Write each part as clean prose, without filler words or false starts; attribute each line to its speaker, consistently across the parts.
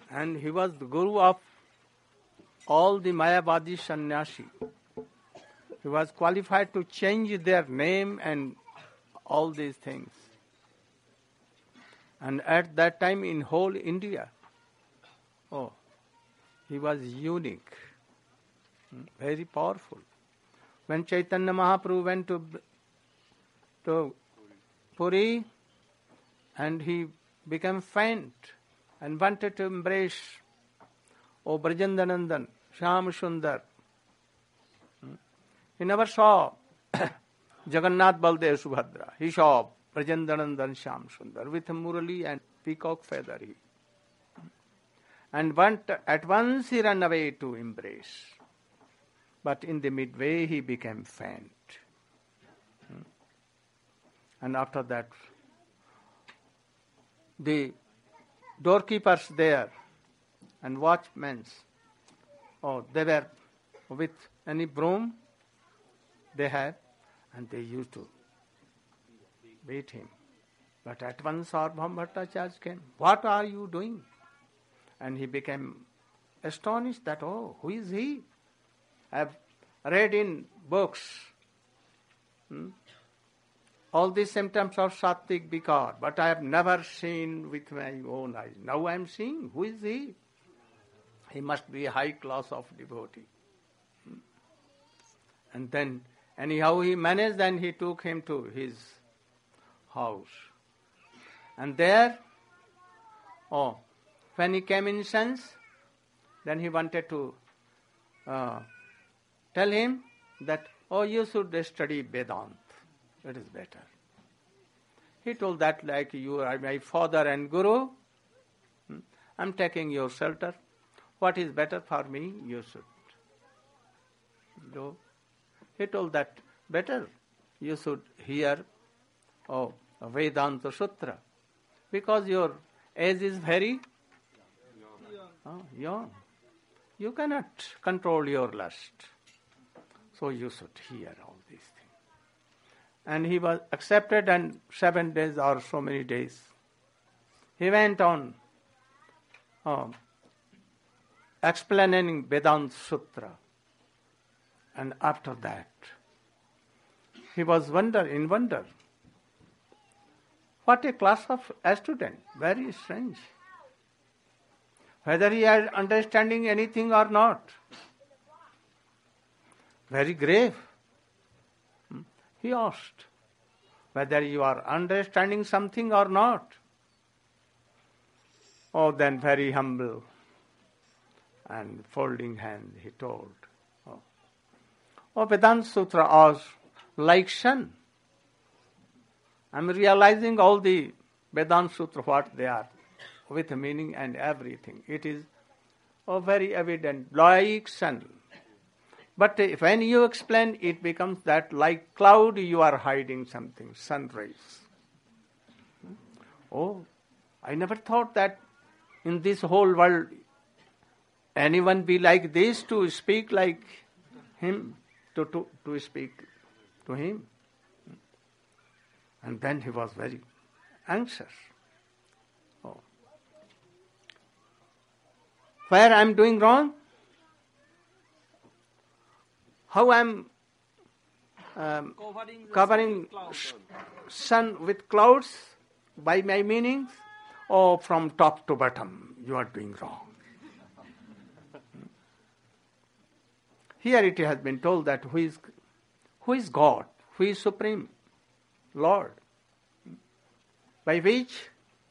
Speaker 1: And he was the guru of all the Mayavadi sannyasi. He was qualified to change their name and all these things. And at that time in whole India, he was unique, very powerful. When Chaitanya Mahaprabhu went to Puri, and he became faint and wanted to embrace Brajendanandan, Shyam Sundar. He never saw Jagannath Baldev Subhadra. He saw Brajendanandan Shyam Sundar with a Murali and peacock feather. And at once he ran away to embrace. But in the midway he became faint. And after that, the doorkeepers there and watchmen, they were with any broom they had, and they used to beat him. But at once Sarvabhauma Bhattacharya came. What are you doing? And he became astonished that, who is he? I have read in books all these symptoms of Sattvic Vikar, but I have never seen with my own eyes. Now I am seeing. Who is he? He must be a high class of devotee. And then, anyhow he managed, and he took him to his house. And there, when he came in sense, then he wanted to tell him that, you should study Vedanta. It is better. He told that, like you are my father and guru, I am taking your shelter. What is better for me, you should do. He told that, better you should hear Vedanta Sutra, because your age is very young. You cannot control your lust. So you should hear all these things. And he was accepted, and 7 days or so many days, he went on explaining Vedanta Sutra. And after that, he was in wonder. What a class of student, very strange. Whether he had understanding anything or not. Very grave. He asked, whether you are understanding something or not. Then very humble and folding hand, he told, Vedanta Sutra was like sun. I am realizing all the Vedanta Sutra, what they are, with meaning and everything. It is very evident, like sun. But when you explain, it becomes that like cloud you are hiding something, sun rays. I never thought that in this whole world anyone be like this to speak like him, to speak to him. And then he was very anxious. Where I am doing wrong? How I am covering sun with clouds by my meanings? From top to bottom, you are doing wrong. Here it has been told that who is God, who is Supreme Lord, by which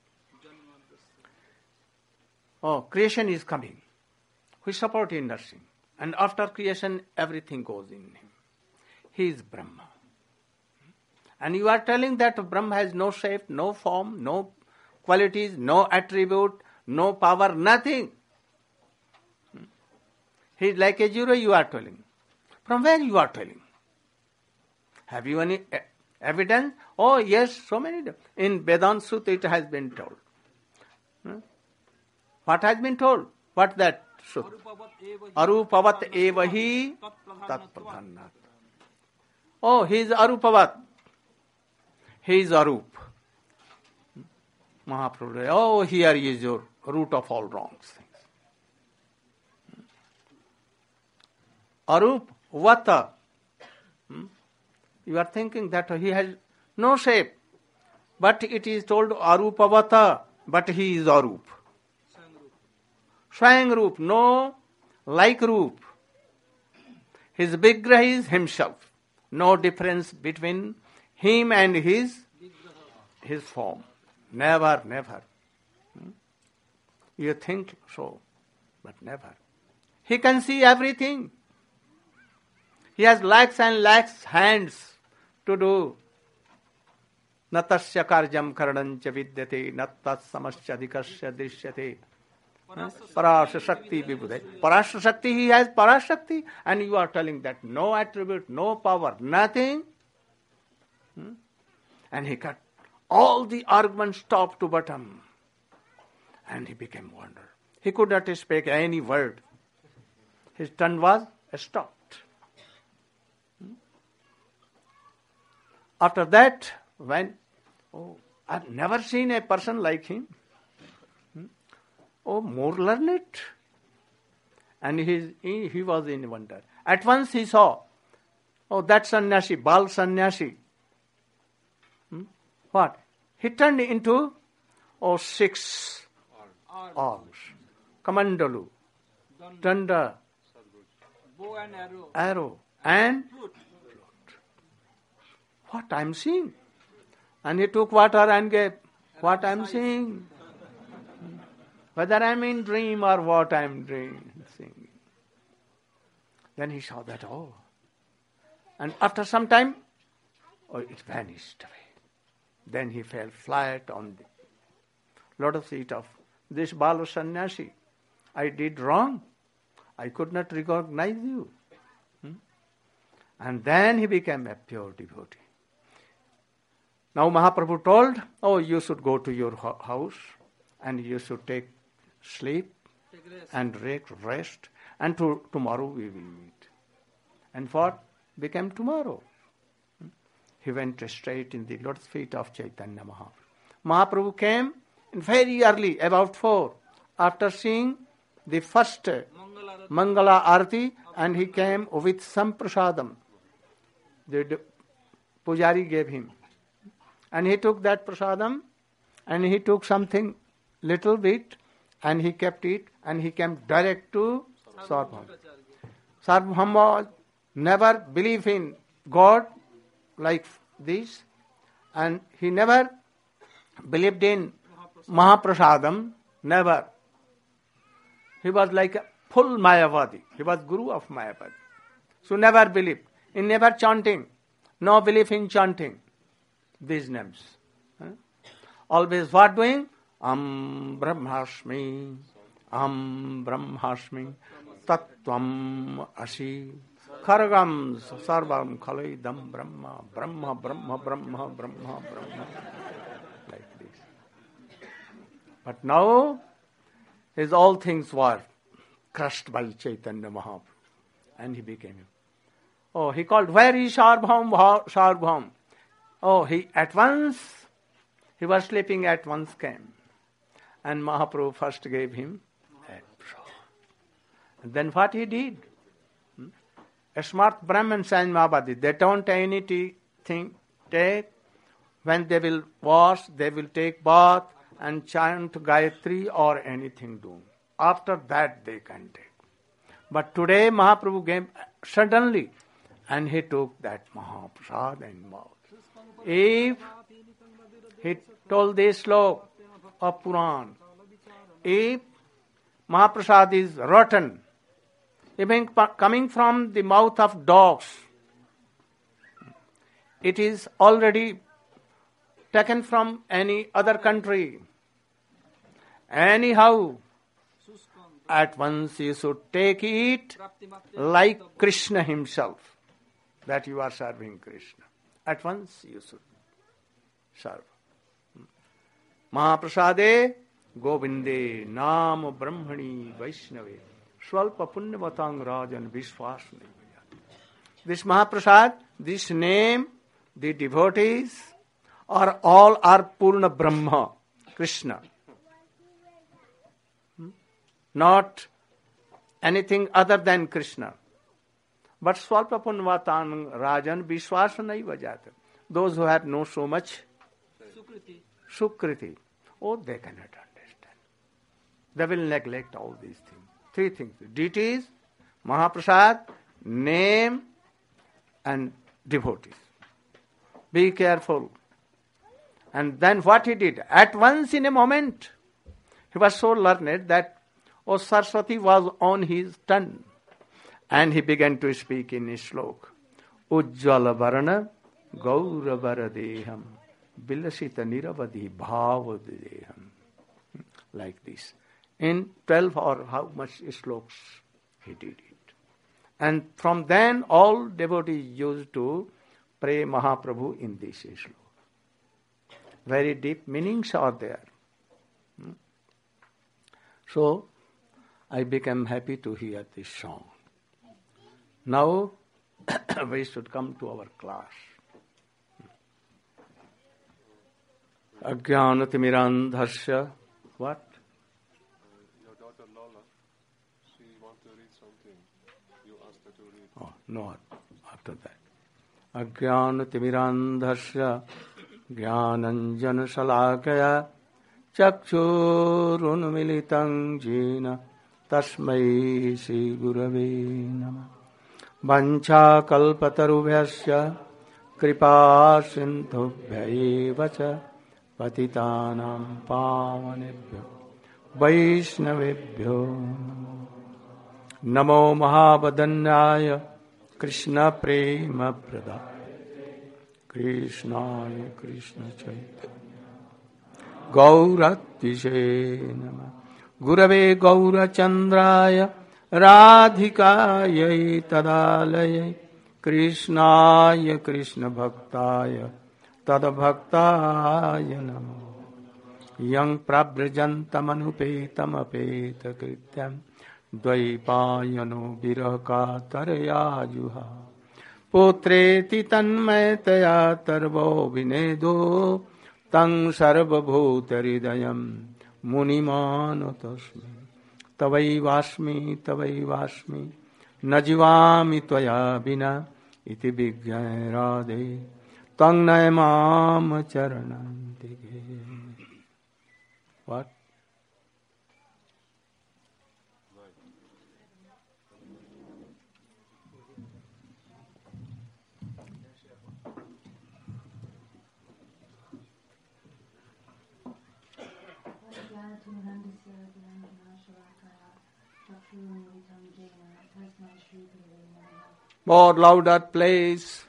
Speaker 1: creation is coming, who is supporting nursing. And after creation, everything goes in him. He is Brahma. And you are telling that Brahma has no shape, no form, no qualities, no attribute, no power, nothing. He is like a zero, you are telling. From where you are telling? Have you any evidence? Yes, so many. In Vedanta Sutra it has been told. What has been told? What that Sutra? Arupavat evahi tat pradhanat. He is Arupavat. He is Arup. Mahaprabhu, here is your root of all wrong things. Arup Vata. You are thinking that he has no shape. But it is told Arupavata, but he is Arup. Swayang Roop, no like Roop. His Vigraha is himself. No difference between him and his form. Never, never. You think so, but never. He can see everything. He has lakhs and lakhs hands to do. Natasya karjam karanancha vidyate, nattas samasya adhikasya drishyate. Parasha Shakti vibhude. Parasha Shakti, he has Parashakti, and you are telling that no attribute, no power, nothing. And he cut all the arguments top to bottom. And he became wonder. He could not speak any word. His tongue was stopped. After that, I've never seen a person like him. More learned. And he was in wonder. At once he saw, that sannyasi, Bal sannyasi. What? He turned into 6 arms. Kamandalu, Danda,
Speaker 2: bow and
Speaker 1: arrow, and flute. What I am seeing? And he took water and gave. What I am seeing? Whether I am in dream or what I am seeing. Then he saw that, And after some time, it vanished away. Then he fell flat on the lotus feet of this Bala Sannyasi. I did wrong. I could not recognize you. And then he became a pure devotee. Now Mahaprabhu told, you should go to your house and you should take sleep and rest, and tomorrow we will meet. And what became tomorrow? He went straight in the lotus feet of Chaitanya Mahaprabhu. Mahaprabhu came very early, about 4, after seeing the first Mangala Arati, and he came with some prasadam. The Pujari gave him. And he took that prasadam, and he took something little bit, and he kept it, and he came direct to Sarvabhauma. Sarvabhauma never believed in God like this, and he never believed in Mahaprasadam, never. He was like a full Mayavadi. He was Guru of Mayavadi. So never believed. In never chanting. No belief in chanting these names. Always what doing? Brahmasmi, Brahmasmi, Tattvam Asi, Kharagam Sarvam Khalaidam Brahma, Brahma, Brahma, Brahma, Brahma, Brahma. Like this. But now, his all things were crushed by Chaitanya Mahaprabhu. And he became him. He called, where is Sarvabhaum? He was sleeping, at once came. And Mahaprabhu first gave him a prasad. And then what he did? A smart Brahmins and Mahabadi, they don't anything take. When they will wash, they will take bath and chant Gayatri or anything do. After that they can take. But today Mahaprabhu gave suddenly, and he took that Mahaprasad and mouth. If he told this slok of Puran, if Mahaprasad is rotten, even coming from the mouth of dogs, it is already taken from any other country. Anyhow, at once you should take it like Krishna himself, that you are serving Krishna. At once you should serve. Mahaprasade Govinde Nam Brahmani Vaishnave Swalpa Punyavatang Rajan Vishwasne. This Mahaprasad, this name, the devotees all are Purna Brahma, Krishna. Not anything other than Krishna. But swalpa punvatan rajan vishwasa naiva jata. Those who have no so much sukriti, oh, they cannot understand. They will neglect all these things. Three things: deities, Mahaprasad, name, and devotees. Be careful. And then what he did? At once, in a moment, he was so learned that Saraswati was on his tongue. And he began to speak in his slok. Ujjvala varana gaura varadeham vilasita niravadhi bhavadeham. Like this. In 12 or how much sloks he did it. And from then all devotees used to pray Mahaprabhu in this slok. Very deep meanings are there. So, I became happy to hear this song. Now, we should come to our class. Ajnanatimmirandhasya. What?
Speaker 3: Your daughter Lola, she wants to read something. You asked her to read.
Speaker 1: Oh, no, after that. Ajnanatimmirandhasya jnananjana salakaya chakshurunmilitam jena tasmai Sri Gurave Namah. Vancha kalpatarubhyasya kripa sindhubhya cha patitanam pavanebhyo vaishnavebhyo namo mahabadanyaya krishna prema pradaya krishnaya krishna chaitanya gauratvishe namah gurave gaurachandraya radhikayai tadalayai krishnaya krishna bhaktaya tadabhaktaya namo yang prabrajantam apeta krityam dvaipayano virakataraya juha putreti tanmayataya tarvo vinedo tang sarvabhutaridayam munimano tasmi tavaivasmi najivami tvaya vina iti vigyaya radhe tang naimam charanantige. What? More louder, please.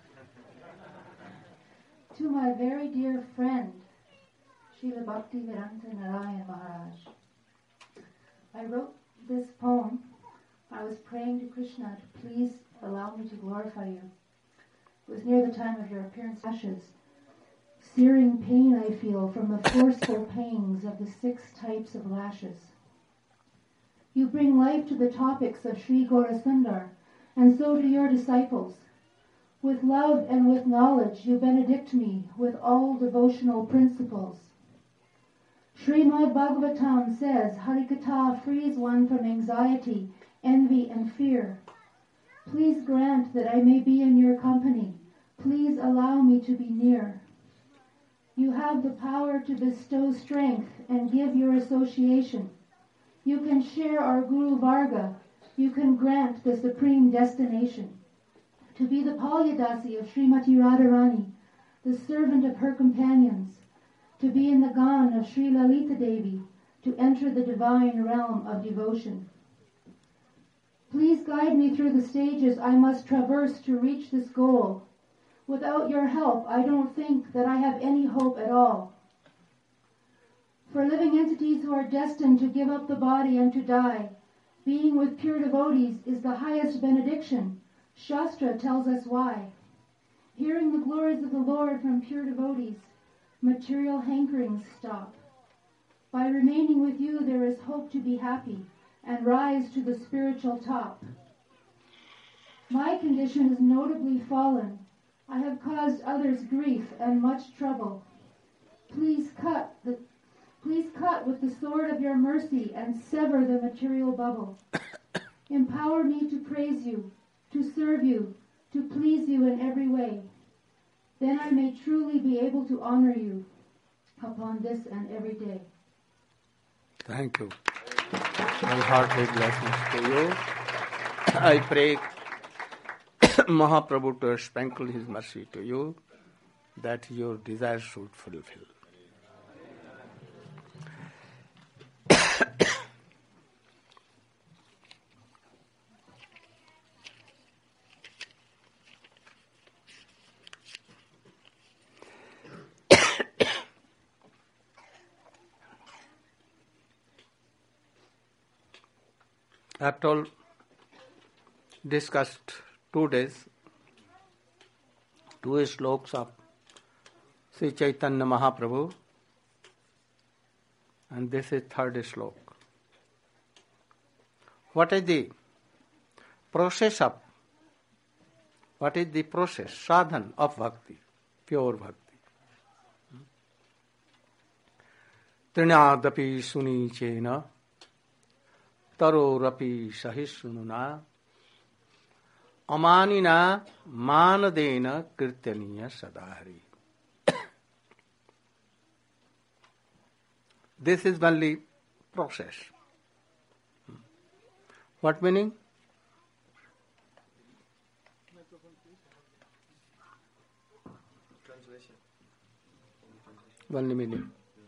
Speaker 4: To my very dear friend, Srila Bhaktivedanta Narayan Maharaj. I wrote this poem. I was praying to Krishna to please allow me to glorify you. It was near the time of your appearance. Ashes. Searing pain I feel from the forceful pangs of the 6 types of lashes. You bring life to the topics of Sri Gaurasundar, and so do your disciples. With love and with knowledge you benedict me with all devotional principles. Srimad Bhagavatam says, Harikatha frees one from anxiety, envy, and fear. Please grant that I may be in your company. Please allow me to be near. You have the power to bestow strength and give your association. You can share our Guru Varga. You can grant the supreme destination. To be the Palyadasi of Srimati Radharani, the servant of her companions. To be in the Gan of Sri Lalita Devi, to enter the divine realm of devotion. Please guide me through the stages I must traverse to reach this goal. Without your help, I don't think that I have any hope at all. For living entities who are destined to give up the body and to die, being with pure devotees is the highest benediction. Shastra tells us why. Hearing the glories of the Lord from pure devotees, material hankerings stop. By remaining with you, there is hope to be happy and rise to the spiritual top. My condition is notably fallen. I have caused others grief and much trouble. Please cut with the sword of your mercy and sever the material bubble. Empower me to praise you. to serve you, to please you in every way. Then I may truly be able to honor you upon this and every day.
Speaker 1: Thank you. My heartfelt blessings to you. I pray Mahaprabhu to sprinkle his mercy to you, that your desires should fulfill. After discussed 2 days, 2 sloks of Sri Chaitanya Mahaprabhu, and this is 3rd slok. What is the process, sadhan of bhakti, pure bhakti? Trinadapi sunichena tarorapi sahisrununa amanina manadena kirtaniya sadahari. This is only process. What meaning?
Speaker 5: Translation.
Speaker 1: Only meaning.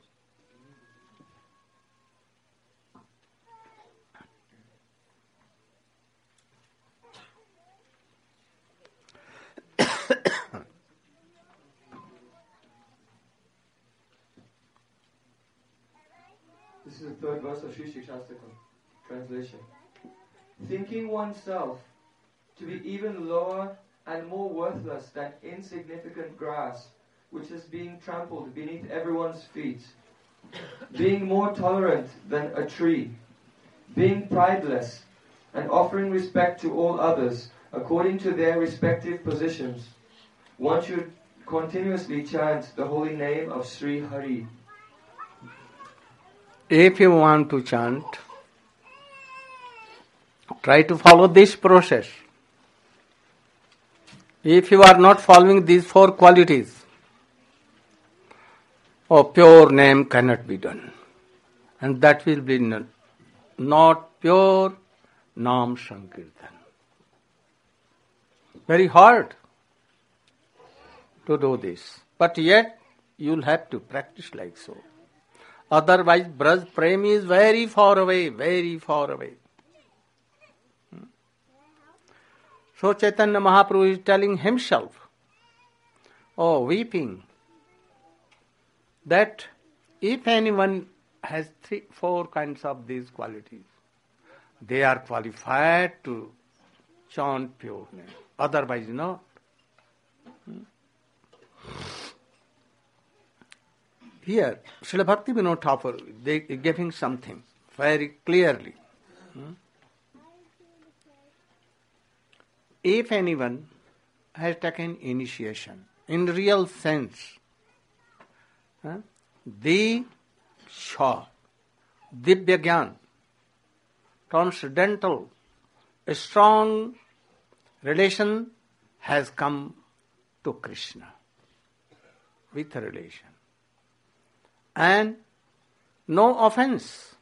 Speaker 5: This is the 3rd verse of Sri Shikshastakam. Translation. Thinking oneself to be even lower and more worthless than insignificant grass, which is being trampled beneath everyone's feet, being more tolerant than a tree, being prideless, and offering respect to all others according to their respective positions, one should continuously chant the holy name of Sri Hari.
Speaker 1: If you want to chant, try to follow this process. If you are not following these 4 qualities, pure name cannot be done. And that will be not pure Nam Sankirtan. Very hard to do this. But yet, you'll have to practice like so. Otherwise, Braj Prem is very far away, very far away. So Chaitanya Mahaprabhu is telling himself, weeping, that if anyone has 4 kinds of these qualities, they are qualified to chant pure name. Otherwise, not. Here, Srila Bhaktivinoda Thakur, they giving something very clearly. If anyone has taken initiation, in real sense, the Shah, Divya Gyan, transcendental, a strong relation has come to Krishna with a relation. And no offense,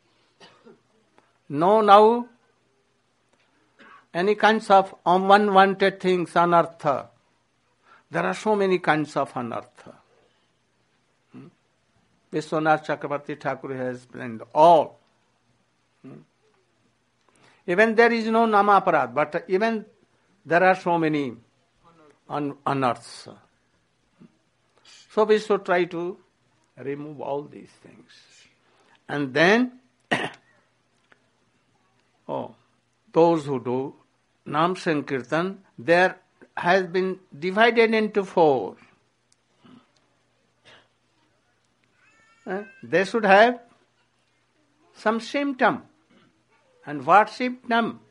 Speaker 1: no now any kinds of unwanted things, anartha. There are so many kinds of anartha. Vishwanath Chakravarti Thakur has explained all. Even there is no namaparad, but even there are so many anarthas. So we should try to remove all these things. And then, those who do Nam Sankirtan, there has been divided into 4. They should have some symptom. And what symptom?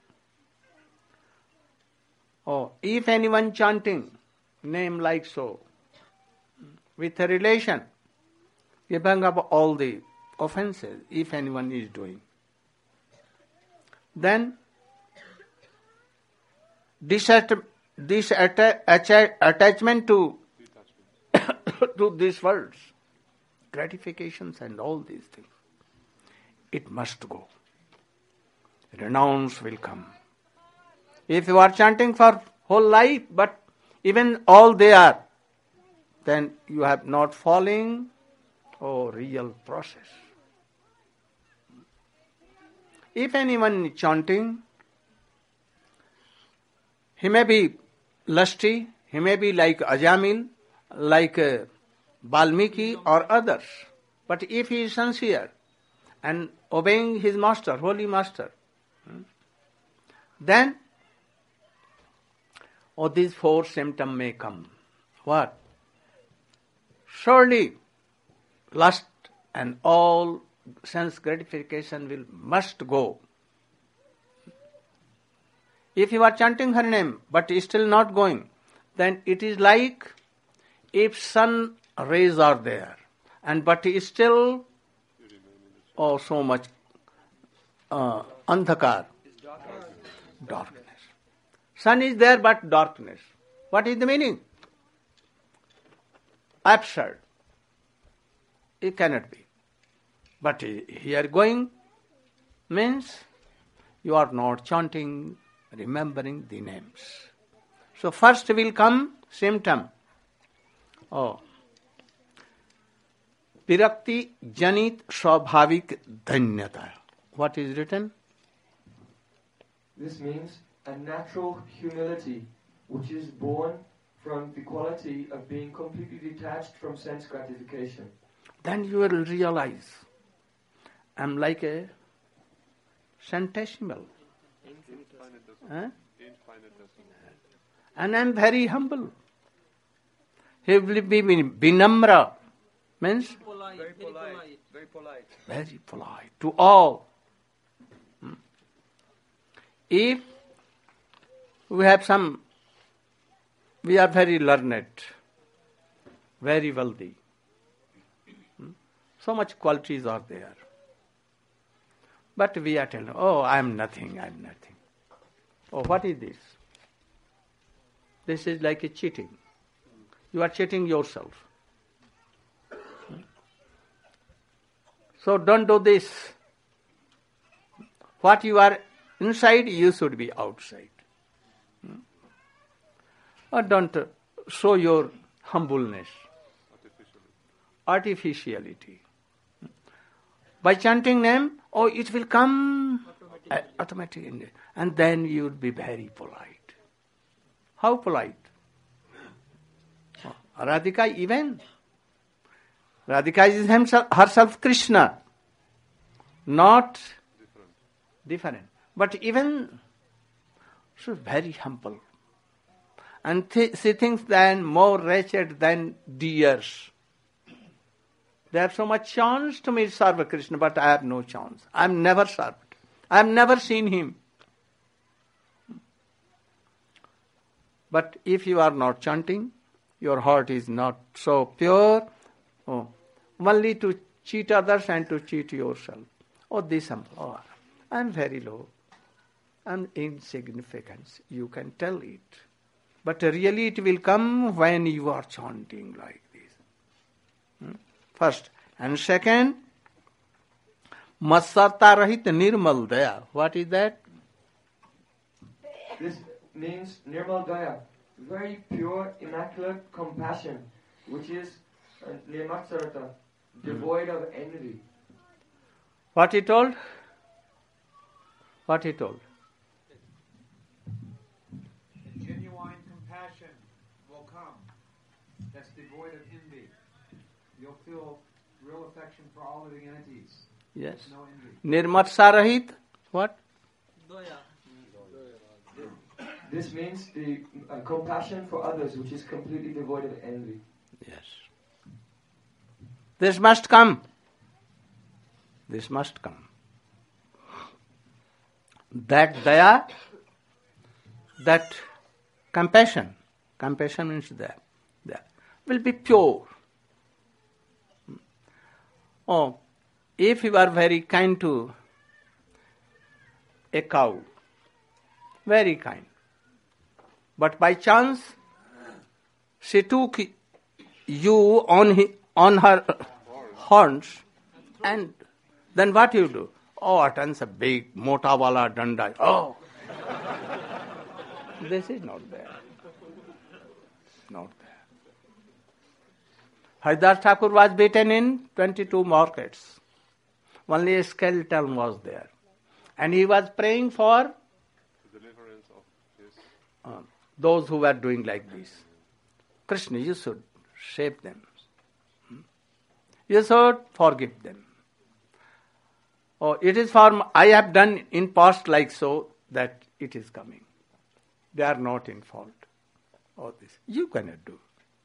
Speaker 1: If anyone chanting name like so, with a relation, giving up all the offenses, if anyone is doing, then attachment to to these worlds, gratifications and all these things. It must go. Renounce will come. If you are chanting for whole life, but even all they are, then you have not falling real process. If anyone is chanting, he may be lusty, he may be like Ajamil, like Valmiki or others. But if he is sincere and obeying his master, holy master, then these four symptoms may come. What? Surely lust and all sense gratification must go. If you are chanting her name but still not going, then it is like if sun rays are there and but is still so much andhakar, darkness. Sun is there but darkness. What is the meaning? Absurd. It cannot be. But here going means you are not chanting, remembering the names. So first will come symptom. Virakti janit swabhavik dhanyata. What is written?
Speaker 5: This means a natural humility which is born from the quality of being completely detached from sense gratification.
Speaker 1: Then you will realize I'm like a centesimal. And I'm very humble. He will be vinamra, means
Speaker 2: Very polite.
Speaker 1: Very polite to all. If we are very learned, very wealthy, so much qualities are there. But we are telling, I am nothing. What is this? This is like a cheating. You are cheating yourself. So don't do this. What you are inside, you should be outside. Or don't show your humbleness, artificiality. By chanting name, it will come automatically. And then you will be very polite. How polite? Radhika even. Radhika is herself Krishna. Not different. But even she is very humble. And she thinks then more wretched than deers. They have so much chance to meet Sarva Krishna, but I have no chance. I am never served. I have never seen him. But if you are not chanting, your heart is not so pure, only to cheat others and to cheat yourself. I am very low. I am insignificant. You can tell it. But really it will come when you are chanting like this. First. And second, Matsarta Rahit Nirmal Daya. What is that?
Speaker 5: This means Nirmal Daya, very pure, immaculate compassion, which is Nirmatsarata, devoid of envy.
Speaker 1: What he told? What he told?
Speaker 2: Genuine compassion will come. That's devoid of envy. You'll feel real affection for all living entities.
Speaker 1: Yes.
Speaker 2: No envy.
Speaker 1: Nirmatsarahit. What?
Speaker 5: This means the compassion for others, which is completely devoid of envy.
Speaker 1: Yes. This must come. This must come. That daya, that compassion means that will be pure. If you are very kind to a cow, very kind, But by chance, she took you on her horns, and then what you do? Oh, attends a big mota wala danda. Oh, this is not there. Not there. Haridas Thakur was beaten in 22 markets. Only a skeleton was there. And he was praying for
Speaker 3: Deliverance of his.
Speaker 1: those who were doing like this. Krishna, you should save them. You should forgive them. Oh, it is for I have done in past like so that it is coming. They are not in fault. All this you cannot do.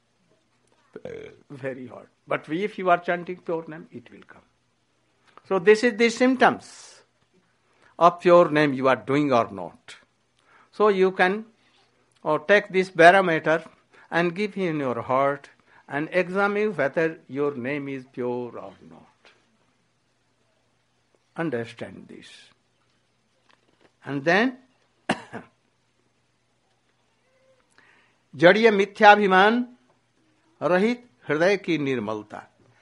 Speaker 1: Very hard. But if you are chanting pure name, it will come. So this is the symptoms of pure name you are doing or not. So you can take this barometer and give in your heart and examine whether your name is pure or not. Understand this. And then जड़ीय मिथ्याभिमान रहित हृदय की निर्मलता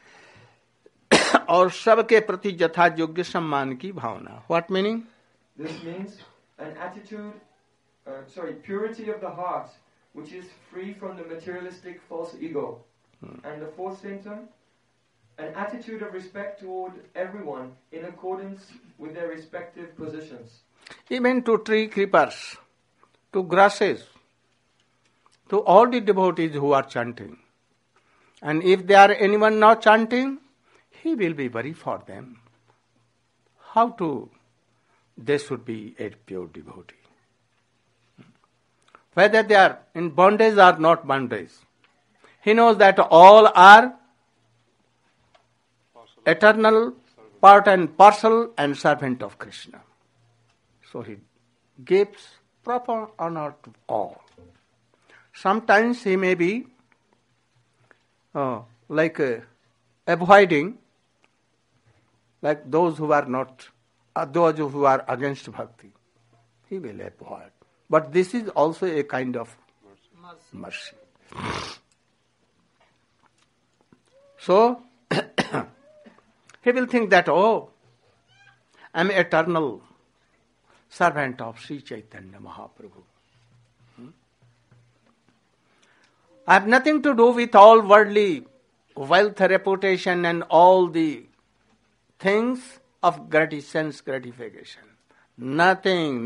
Speaker 1: और सबके प्रति यथा योग्य सम्मान की भावना. What meaning?
Speaker 5: This means an attitude, purity of the heart, which is free from the materialistic false ego. And the fourth symptom, an attitude of respect toward everyone in accordance with their respective positions.
Speaker 1: Even to tree creepers, to grasses, to all the devotees who are chanting. And if there are anyone not chanting, he will be worried for them. They should be a pure devotee. Whether they are in bondage or not bondage, he knows that all are eternal, part and parcel and servant of Krishna. So he gives proper honor to all. Sometimes he may be avoiding, like those who are not, those who are against bhakti. He will avoid. But this is also a kind of mercy. So, he will think that, I am eternal servant of Sri Chaitanya Mahaprabhu. I have nothing to do with all worldly wealth, reputation and all the things of sense gratification. Nothing.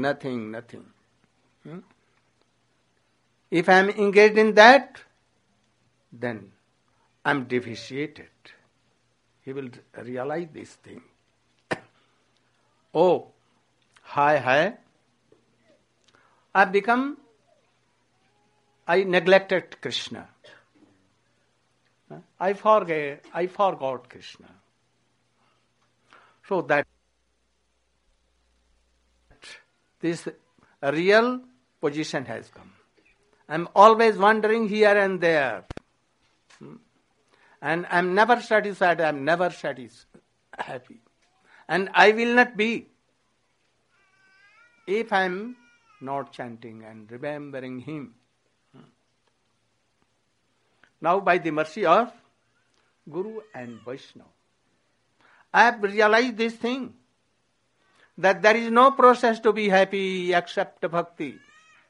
Speaker 1: If I am engaged in that, then I am deficiated. He will realize this thing. I neglected Krishna. I forgot Krishna. So that this real position has come. I am always wandering here and there. And I am never satisfied, I am never happy. And I will not be if I am not chanting and remembering him. Now by the mercy of Guru and Vaishnava, I have realized this thing, that there is no process to be happy except bhakti.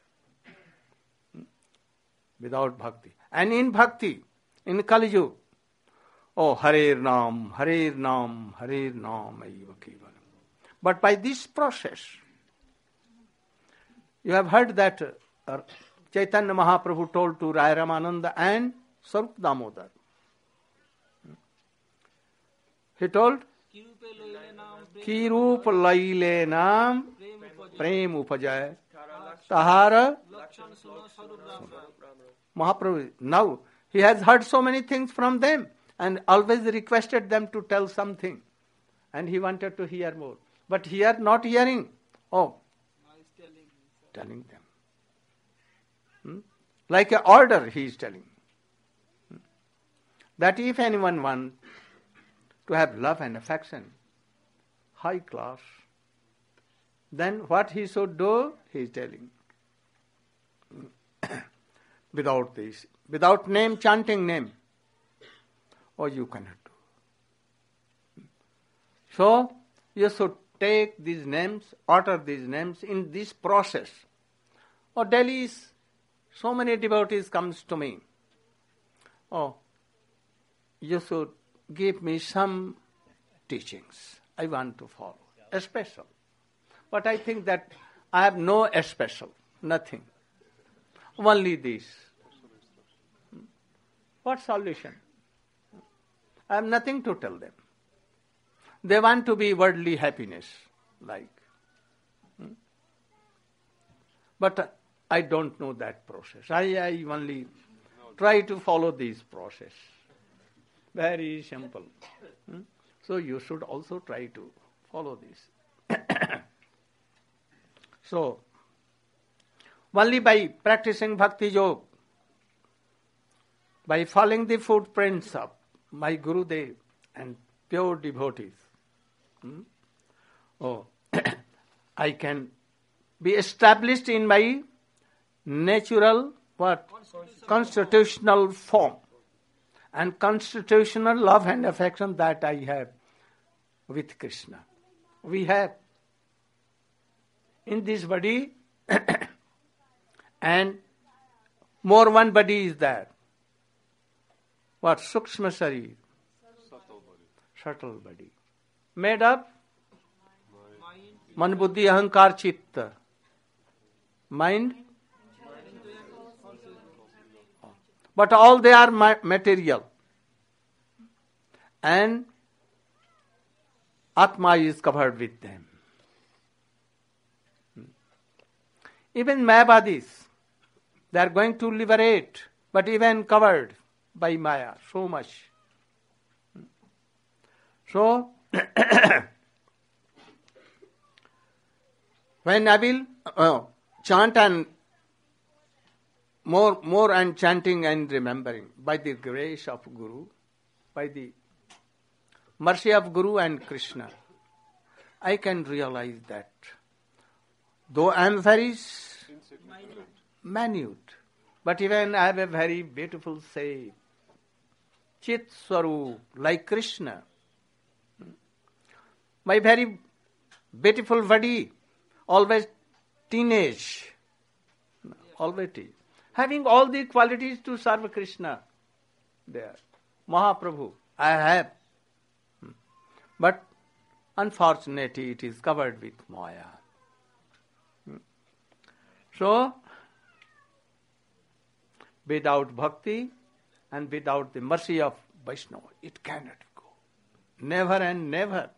Speaker 1: Without bhakti. And in bhakti, in Kali Yuga, Harer Nam, Harer Nam, Harer Nam, Aiva Kevalam. But by this process, you have heard that Chaitanya Mahaprabhu told to Rai Ramananda and Sarup Damodar. He told, Ki Roop Laile Naam Prem Upajay Tahara Mahaprabhu. Now, he has heard so many things from them and always requested them to tell something. And he wanted to hear more. But here, not hearing. Telling them. Like an order he is telling. That if anyone wants to have love and affection, high class, then what he should do, he is telling. without this, without name, chanting name. Or you cannot do. So, you should take these names, utter these names in this process. Or daily, so many devotees comes to me. Oh, you should give me some teachings. I want to follow. Special. But I think that I have no special. Nothing. Only this. What solution? I have nothing to tell them. They want to be worldly happiness, like. But I don't know that process. I only try to follow this process. Very simple. So you should also try to follow this. So, only by practicing bhakti yoga, by following the footprints of my Gurudev and pure devotees, I can be established in my natural constitutional form and constitutional love and affection that I have with Krishna. We have in this body and more one body is there. What? Sukshma Sharir. Subtle body. Made up? Man, Buddhi, Ahankar, Chitta. Mind? But all they are material. And Atma is covered with them. Even Mayavadis, they are going to liberate, but even covered by Maya, so much. So, when I will chant and more and chanting and remembering, by the grace of Guru, by the mercy of Guru and Krishna, I can realize that though I am very minute, but even I have a very beautiful say, Chit Swarup, like Krishna. My very beautiful body, always teenage, always teen. Having all the qualities to serve Krishna there. Mahaprabhu, I have. But unfortunately it is covered with Maya. So, without bhakti and without the mercy of Vaishnava, it cannot go. Never and never.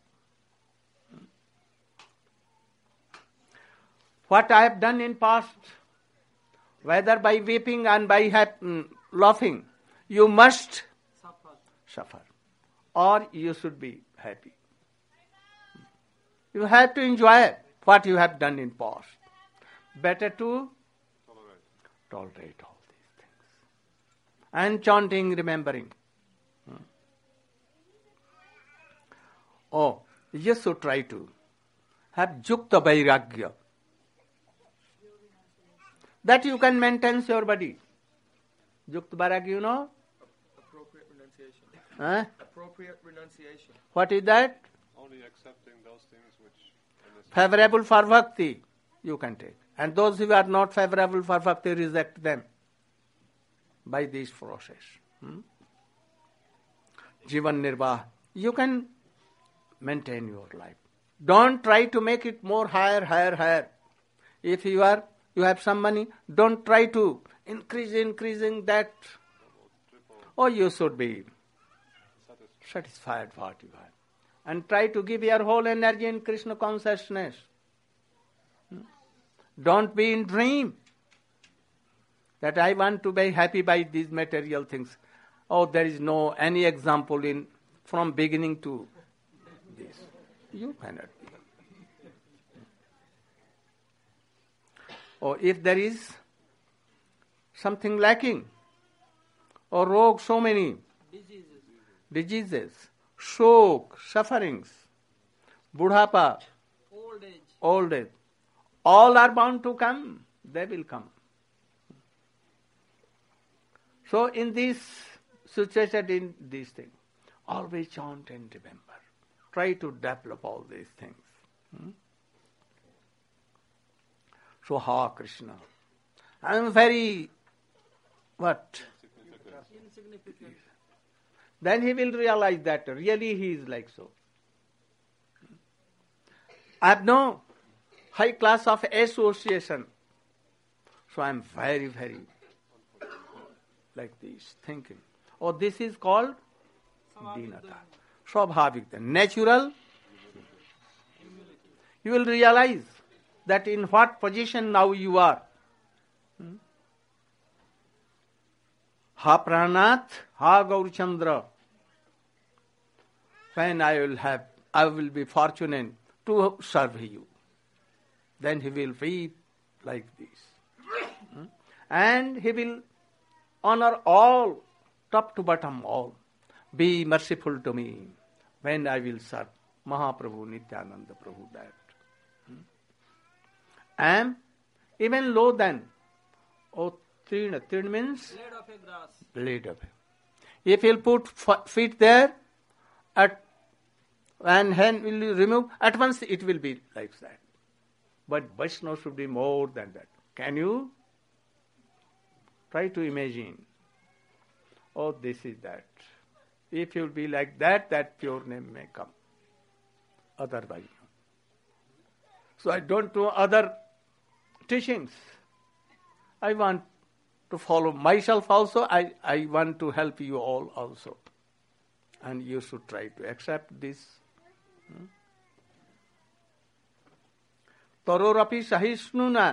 Speaker 1: What I have done in past, whether by weeping and by laughing, you must suffer. Or you should be happy. You have to enjoy what you have done in past. Better to tolerate all these things. And chanting, remembering. Oh, you should try to have Yukta Vairagya. That you can maintain your body. Yukta Vairagya, you know?
Speaker 5: Appropriate renunciation.
Speaker 1: Huh?
Speaker 5: Appropriate renunciation.
Speaker 1: What is that?
Speaker 3: Only accepting those things which are necessary.
Speaker 1: Favorable for bhakti, you can take. And those who are not favorable for bhakti, reject them by this process. Jivan Nirvah. You can maintain your life. Don't try to make it more higher. If you have some money, don't try to increasing that. Or you should be satisfied what you have. And try to give your whole energy in Krishna consciousness. Don't be in dream that I want to be happy by these material things. Oh, there is no any example from beginning to this. You cannot be. Or if there is something lacking, or rog, so many diseases, shok, sufferings, budhapa, old age, all are bound to come. They will come. So in this situation, in these things, always chant and remember. Try to develop all these things. So, Ha Krishna. I am very, what?
Speaker 6: Insignificant.
Speaker 1: Then he will realize that really he is like so. I have no high class of association. So I am very, very like this, thinking. Oh, this is called Dinata. Swabhavik, natural. You will realize that in what position now you are. Ha Pranath, Ha Gaurchandra. When I will be fortunate to serve you. Then he will weep like this. And he will honor all, top to bottom all. Be merciful to me when I will serve Mahaprabhu, Nityananda Prabhu, that. Am even low than, Trina means
Speaker 6: Blade of a grass.
Speaker 1: blade of it. If he'll put feet there, and hand will remove, at once it will be like that. But Vaishnava should be more than that. Can you try to imagine? Oh, this is that. If you will be like that, that pure name may come. Otherwise. So I don't know other teachings. I want to follow myself also. I want to help you all also. And you should try to accept this. Tororapi sahisnuna.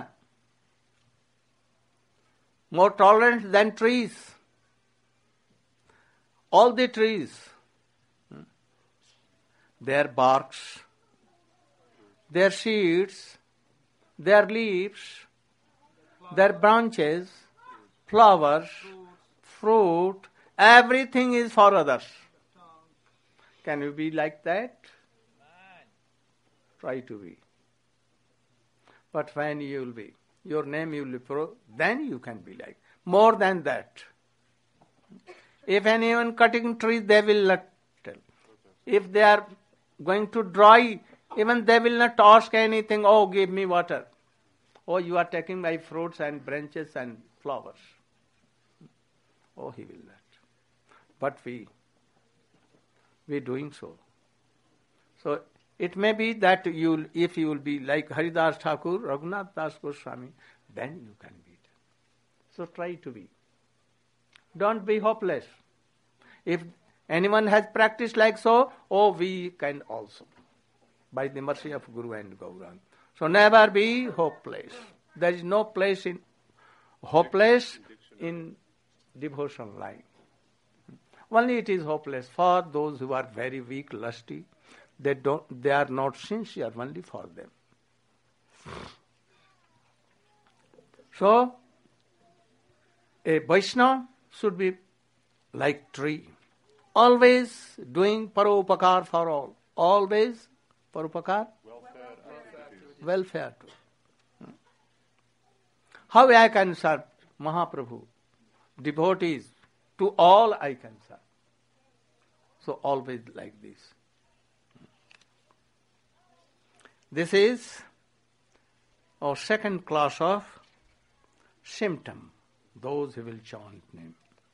Speaker 1: More tolerant than trees. All the trees, their barks, their seeds, their leaves, their branches, flowers, fruit, everything is for others. Can you be like that? Try to be. But when you will be, your name you will be, then you can be like. More than that. If anyone cutting trees, they will not tell. If they are going to dry, even they will not ask anything, oh, give me water. Oh, you are taking my fruits and branches and flowers. Oh, he will not. But we doing so. So, it may be that if you will be like Haridas Thakur, Raghunath Das Goswami, then you can be it. So, try to be. Don't be hopeless. If anyone has practiced like so, we can also. By the mercy of Guru and Gauranga. So never be hopeless. There is no place in hopeless in devotion line. Only it is hopeless for those who are very weak, lusty. They are not sincere, only for them. So, a Vaishnava should be like tree, always doing paropakar for all. Always paropakar, welfare to. How I can serve Mahaprabhu, devotees, to all I can serve. So always like this. This is our second class of symptom, those who will chant name.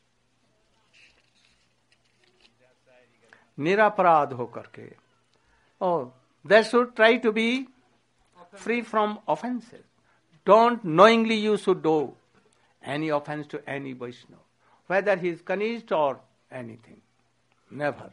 Speaker 1: निरापराध होकर के they should try to be free from offenses. Don't knowingly you should do any offense to any Vaishnava, whether he is Kanishta or anything. Never.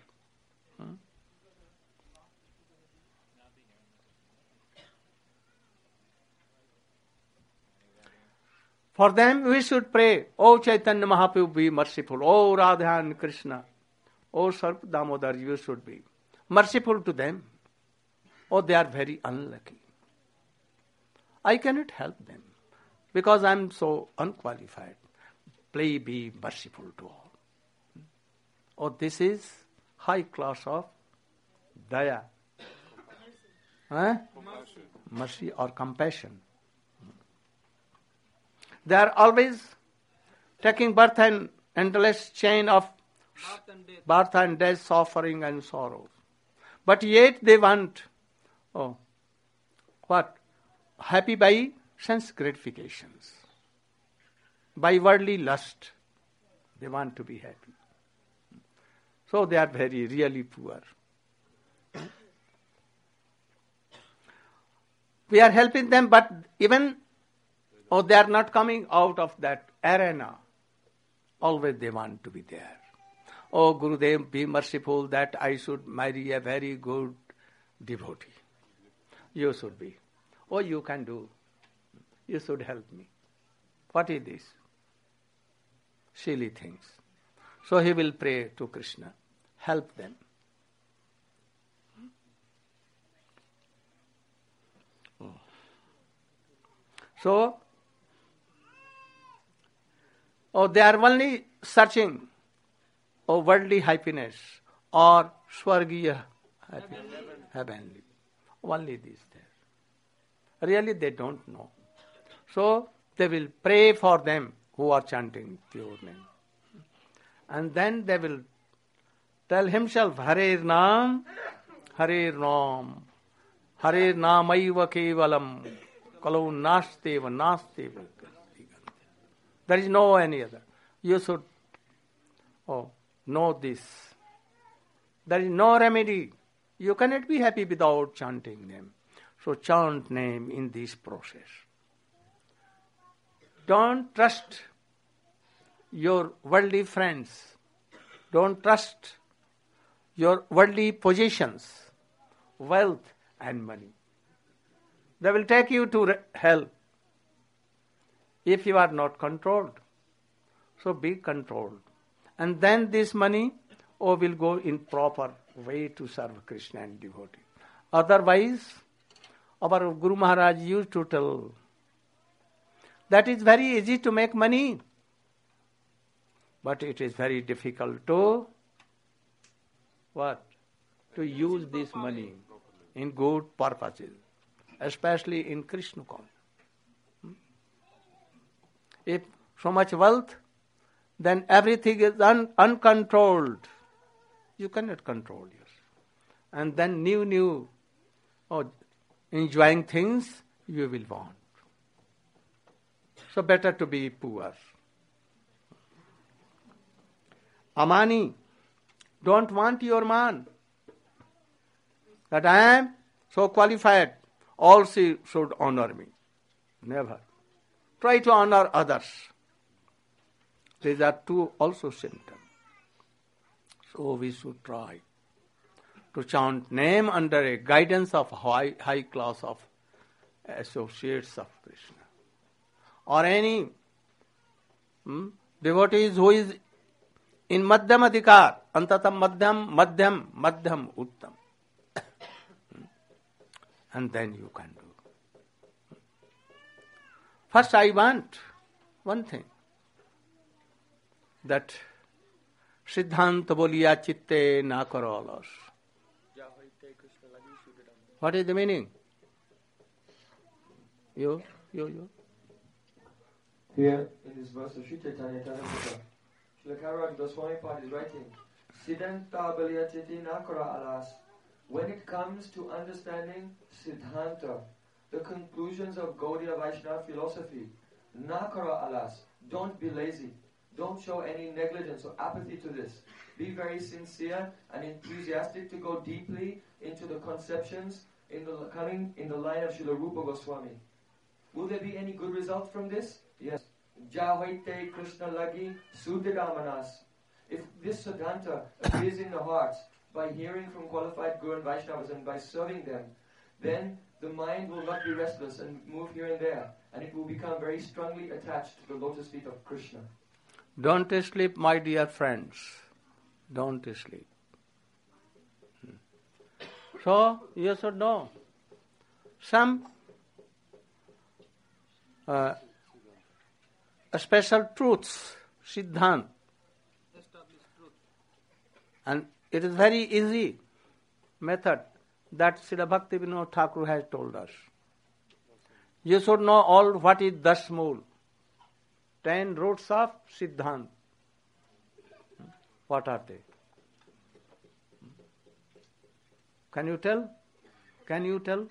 Speaker 1: For them we should pray, O Chaitanya Mahaprabhu, be merciful. O Radha and Krishna. O Sarp Damodar, you should be merciful to them. Oh, they are very unlucky. I cannot help them because I am so unqualified. Please be merciful to all. Oh, this is high class of daya. Mercy or compassion. They are always taking birth and endless chain of
Speaker 6: birth and death.
Speaker 1: birth and death, suffering and sorrow. But yet they want, what? Happy by sense gratifications, by worldly lust. They want to be happy. So they are really poor. We are helping them, but even they are not coming out of that arena. Always they want to be there. Oh, Gurudev, be merciful that I should marry a very good devotee. You should be. Oh, you can do. You should help me. What is this? Silly things. So he will pray to Krishna. Help them. So, they are only searching worldly happiness or Swargiya happiness, heavenly. Only this there. Really they don't know. So, they will pray for them who are chanting pure name. And then they will tell himself, Hare Nam, Hare Nam, Hare Namaiva Kevalam, Kalau Nasteva, Nasteva. There is no any other. You should know this. There is no remedy. You cannot be happy without chanting name. So chant name in this process. Don't trust your worldly friends. Don't trust your worldly possessions, wealth and money. They will take you to hell if you are not controlled. So be controlled. And then this money will go in proper way to serve Krishna and devotee. Otherwise, our Guru Maharaj used to tell that it's very easy to make money, but it is very difficult to what? To use this money in good purposes, especially in Krishna cause. If so much wealth, then everything is uncontrolled. You cannot control yourself. And then new enjoying things you will want. So better to be poor. Amani, don't want your man. That I am so qualified, all should honor me. Never. Try to honor others. These are two also symptoms. So we should try to chant name under a guidance of high class of associates of Krishna. Or any devotees who is in Madhyam Adhikar, Antatam Madhyam Uttam. And then you can do. First I want one thing. That Siddhanta boliya chitte na karo alas. What is the meaning? You.
Speaker 5: Here in this verse of Sri Chaitanya Charitamrita, Srila Kaviraj Goswami Pad is writing, Siddhanta boliya chitte na karo alas. When it comes to understanding Siddhanta, the conclusions of Gaudiya Vaishnava philosophy, na karo alas, don't be lazy. Don't show any negligence or apathy to this. Be very sincere and enthusiastic to go deeply into the conceptions coming in the line of Srila Rupa Goswami. Will there be any good result from this? Yes. Jahoite Krishna lagi sudidamanas. If this Siddhanta appears in the hearts by hearing from qualified Guru and Vaishnavas and by serving them, then the mind will not be restless and move here and there, and it will become very strongly attached to the lotus feet of Krishna.
Speaker 1: Don't sleep, my dear friends. Don't sleep. So, you should know some special truths, Siddhant. And it is very easy method that Srila Bhaktivinoda Thakur has told us. You should know all what is Dasmul, 10 roots of Siddhant. What are they? Can you tell? Can you tell?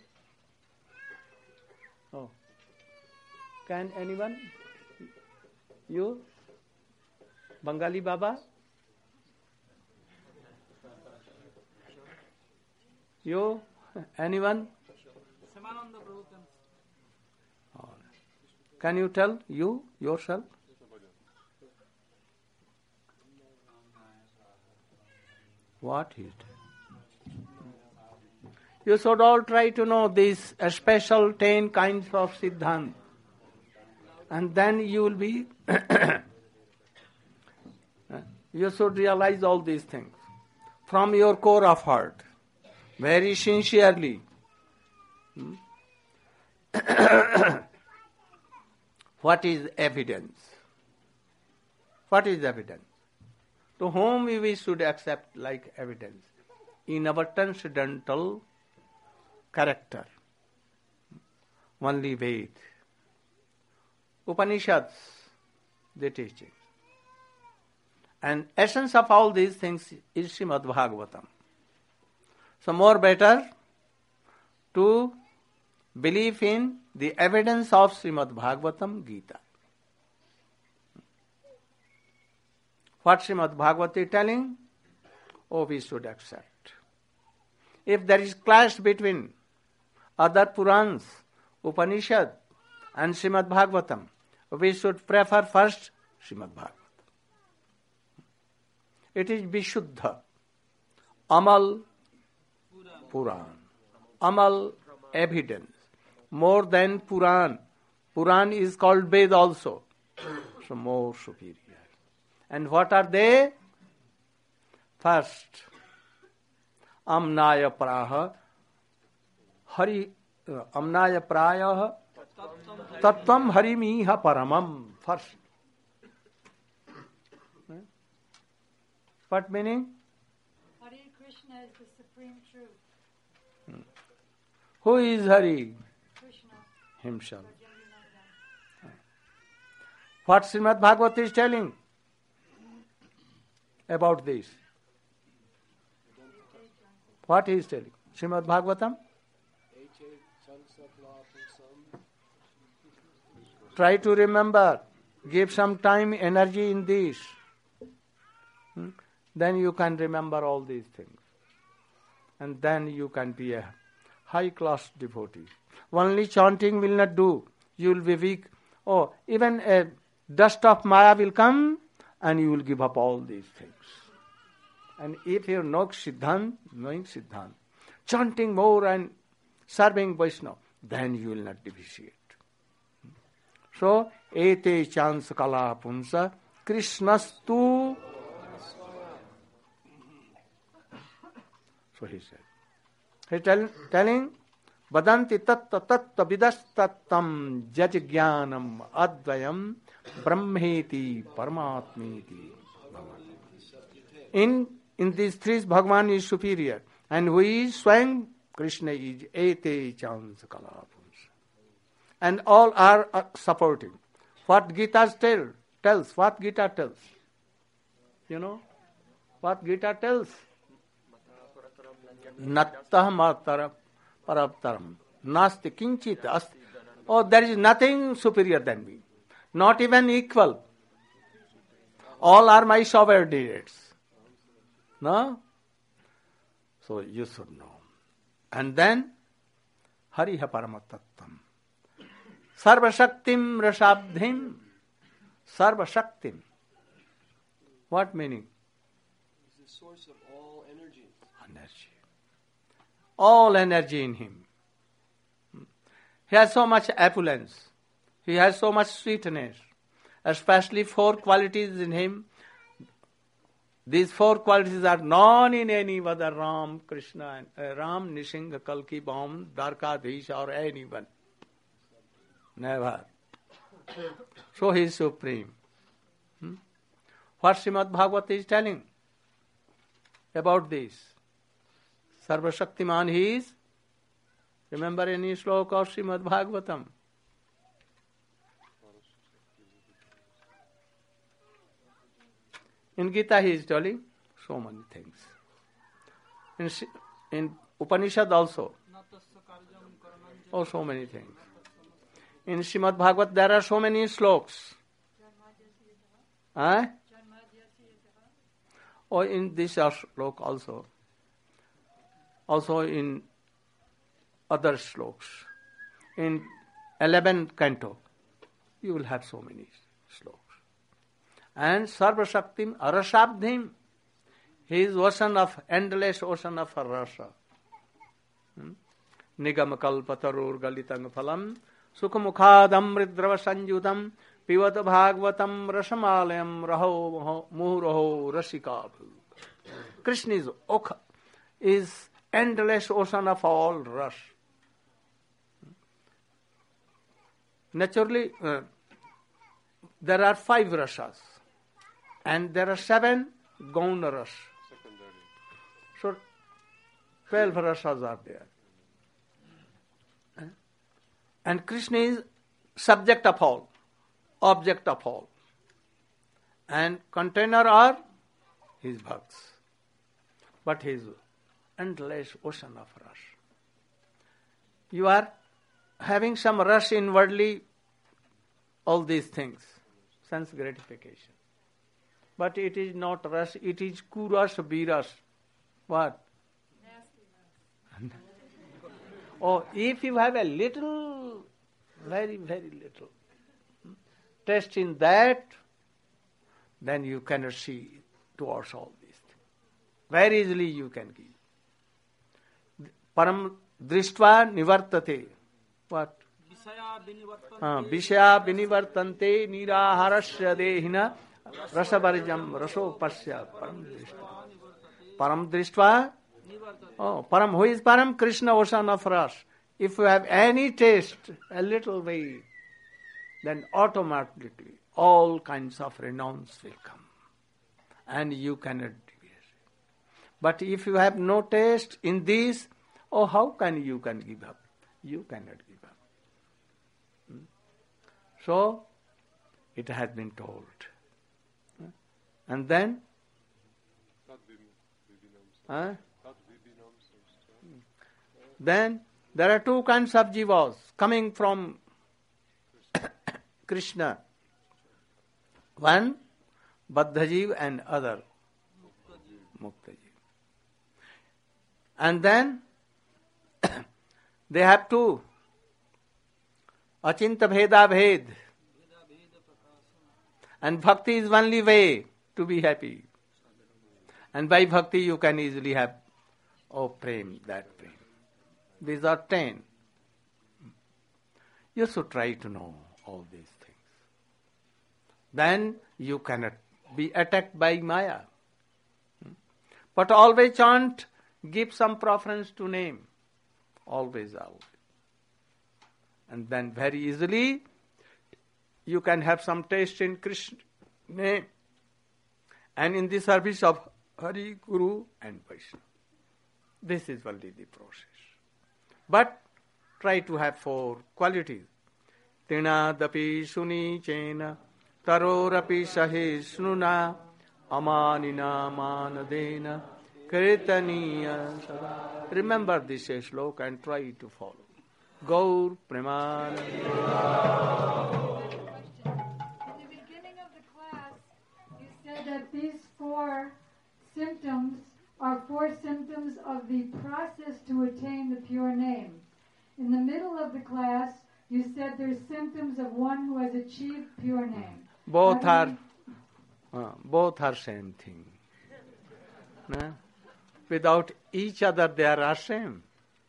Speaker 1: Oh. Can anyone? You? Bengali Baba? You? Anyone?
Speaker 6: Samananda Prabhu
Speaker 1: Can you tell you yourself? What is it? You should all try to know these special 10 kinds of Siddhant. And then you will be, you should realize all these things from your core of heart, very sincerely. What is evidence? What is evidence? To whom we should accept like evidence? In our transcendental character. Only Ved. Upanishads, the teaching. And essence of all these things is Srimad Bhagavatam. So more better to believe in the evidence of Srimad Bhagavatam Gita. What Srimad Bhagavatam is telling, we should accept. If there is clash between other Purans, Upanishad and Srimad Bhagavatam, we should prefer first Srimad Bhagavatam. It is Vishuddha, Amal Puran, Amal evidence, more than Puran. Puran is called Ved also, so more superior. And what are they? First, Amnaya Praha, Amnaya Prayah, Tattvam Harimiha Paramam. First. What meaning?
Speaker 7: Hare Krishna is the supreme truth.
Speaker 1: Who is Hari?
Speaker 7: Krishna.
Speaker 1: Himself. What Srimad Bhagavatam is telling about this? What he is telling? Srimad Bhagavatam? Try to remember. Give some time, energy in this. Then you can remember all these things. And then you can be a high-class devotee. Only chanting will not do. You will be weak. Even a dust of Maya will come and you will give up all these things. And if you know Siddhant, knowing Siddhant, chanting more and serving Vaishnava, then you will not depreciate. So, ete chans kala punsa Krishnastu. So he said. He telling, Vadanti tatta tatta vidas tattam jajjnanam advayam brahmeti paramatmeti. In these three, Bhagavan is superior. And who is Swayam? Krishna is ete chans kala. And all are supporting. What Gita tells? What Gita tells? You know? What Gita tells? Nattah matara paraptaram. Nasti kinchit asti. There is nothing superior than me. Not even equal. All are my subordinates. No? So you should know. And then, Hariha Paramatattam. Sarva Shaktim Rashabdhim. Sarva Shaktim. What meaning?
Speaker 3: It's the source of all energy.
Speaker 1: Energy. All energy in him. He has so much opulence. He has so much sweetness. Especially 4 qualities in him. These 4 qualities are known in any other Ram, Krishna, Ram, Nishinga, Kalki, Baum, Dwarkadhish or anyone. Never. So he is supreme. What Srimad Bhagavatam is telling about this? Sarva Shaktiman he is. Remember any sloka of Srimad Bhagavatam? In Gita he is telling, so many things. In Upanishad also, so many things. In Srimad Bhagavat there are so many sloks. Or in this slok also. Also in other sloks. In 11th canto, you will have so many sloks. And Sarva Shaktim Arasabdhim, he is ocean of, endless ocean of rasa. Nigam kalpatarur galitang phalam sukhamukhadam ridrava sanjudam pivata bhagavatam rasamalayam raho muhuraho rasika. Krishna is endless ocean of all ras. Naturally, there are 5 rasas and there are 7 gauna ras. So 12 rasas are there. And Krishna is subject of all, object of all. And container are his bhakts. But his endless ocean of ras. You are having some rush inwardly, all these things, sense gratification. But it is not rush, it is kuras, biras. What? Oh, if you have a little, very, very little taste in that, then you cannot see towards all these things. Very easily you can give. Param drishtva nivartate. What? Vishaya vinivartante niraharasya dehina rasavarjam raso pasya param drishtva. Param drishtva. Oh, Param. Who is Param? Krishna, ocean of ras. If you have any taste, a little way, then automatically all kinds of renounce will come. And you cannot deviate. But if you have no taste in these, how can you give up? You cannot give up. So, it has been told. And then, then there are 2 kinds of jivas coming from Krishna. One, Baddhajiv, and other, Muktajiv. And then, they have to Achinta Bheda Bhed. And bhakti is only way to be happy. And by bhakti you can easily have, prem, that prem. These are 10. You should try to know all these things. Then you cannot be attacked by Maya. But always chant, give some preference to name. Always. And then very easily you can have some taste in Krishna name and in the service of Hari, Guru and Vaishnava. This is only the process. But try to have 4 qualities. Tinadapi suni chena tarorapi sahisnuna amanina manadena kirtaniya sada. Remember this sloka and try to follow. Gaur Preman.
Speaker 7: At the beginning of the class, you said that these 4 symptoms are 4 symptoms of the process to attain the pure name. In the middle of the class, you said there's symptoms of one who has achieved pure name.
Speaker 1: Both are same thing. No? Without each other, they are same.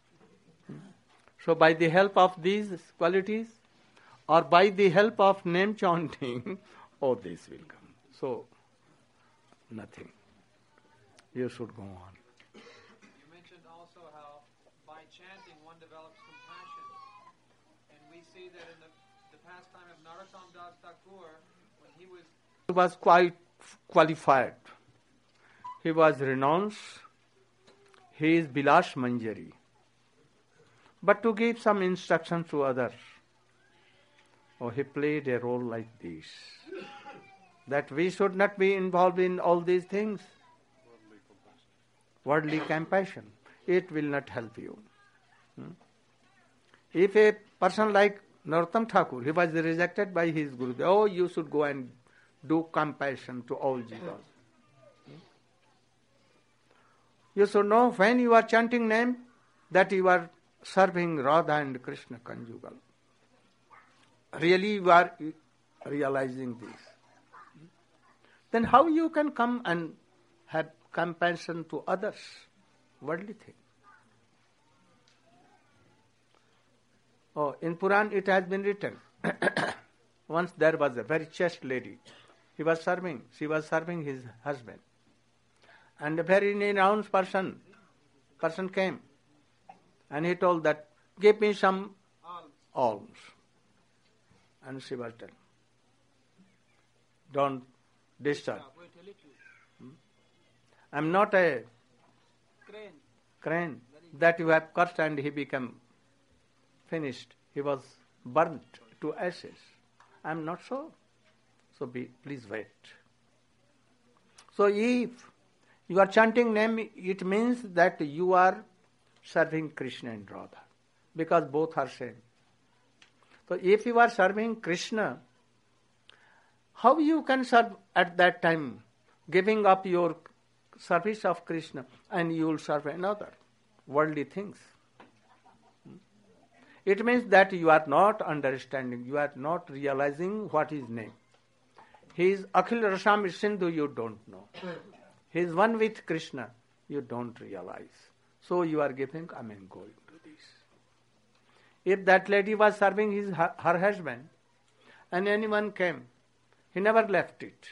Speaker 1: So by the help of these qualities, or by the help of name chanting, this will come. So, nothing. You should go on.
Speaker 2: You mentioned also how by chanting one develops compassion. And we see that in the pastime of Narottam Das Thakur, when he
Speaker 1: was quite qualified. He was renounced. He is Bilash Manjari. But to give some instructions to others, he played a role like this. That we should not be involved in all these things. worldly compassion, it will not help you. If a person like Narottam Thakur, he was rejected by his Guru, oh, you should go and do compassion to all jivas. You should know when you are chanting name that you are serving Radha and Krishna conjugal. Really you are realizing this. Then how you can come and have compassion to others? Worldly thing. Oh, in Puran it has been written. Once there was a very chaste lady. She was serving his husband. And a very renowned person came. And he told that, give me some alms. And she was telling, don't disturb. I'm not a crane that you have cursed and he became finished. He was burnt to ashes. I'm not so. So please wait. So if you are chanting name, it means that you are serving Krishna and Radha, because both are same. So if you are serving Krishna, how you can serve at that time, giving up your service of Krishna and you will serve another, worldly things? It means that you are not understanding, you are not realizing what is name. He is Akhil Rasam Sindhu, you don't know. He is one with Krishna, you don't realize. So you are giving amen going to this. If that lady was serving her husband and anyone came, he never left it.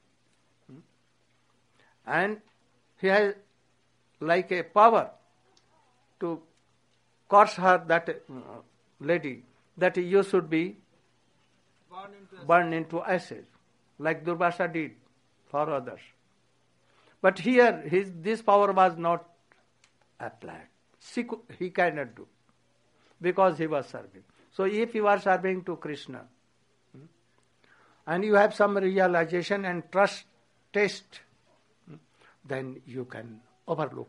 Speaker 1: And he has like a power to curse her, that lady, that you should be burned into ashes, like Durvasa did for others. But here this power was not applied. He cannot do, because he was serving. So if you are serving to Krishna, and you have some realization and taste, then you can overlook